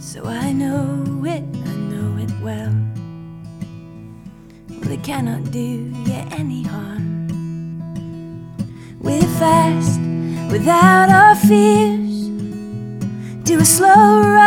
So I know it well. Well, it cannot do you any harm. We're fast without our fears, do a slow